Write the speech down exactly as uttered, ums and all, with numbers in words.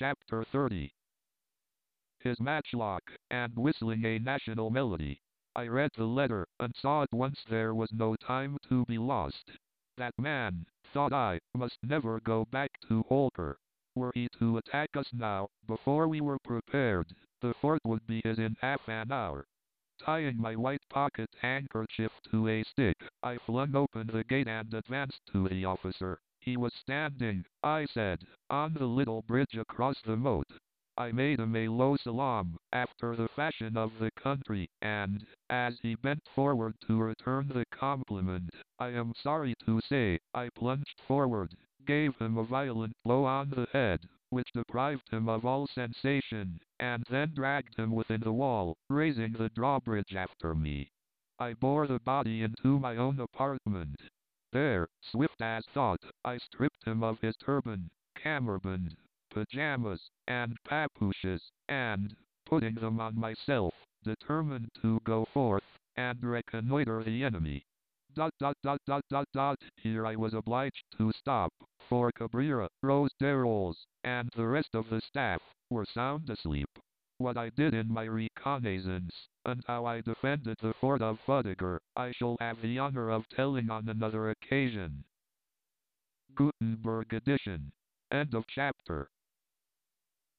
Chapter thirty. His matchlock, and whistling a national melody. I read the letter, and saw at once there was no time to be lost. That man, thought I, must never go back to Holker. Were he to attack us now, before we were prepared, the fort would be his in half an hour. Tying my white pocket handkerchief to a stick, I flung open the gate and advanced to the officer. He was standing, I said, on the little bridge across the moat. I made him a low salaam, after the fashion of the country, and, as he bent forward to return the compliment, I am sorry to say, I plunged forward, gave him a violent blow on the head, which deprived him of all sensation, and then dragged him within the wall, raising the drawbridge after me. I bore the body into my own apartment. There, swift as thought, I stripped him of his turban, kammerbund, pajamas, and papooses, and, putting them on myself, determined to go forth, and reconnoiter the enemy. Dot dot dot dot dot dot. Here I was obliged to stop, for Cabrera, Rose Derrolls, and the rest of the staff, were sound asleep. What I did in my reconnaissance, and how I defended the fort of Fuddegor, I shall have the honor of telling on another occasion. Gutenberg edition. End of chapter.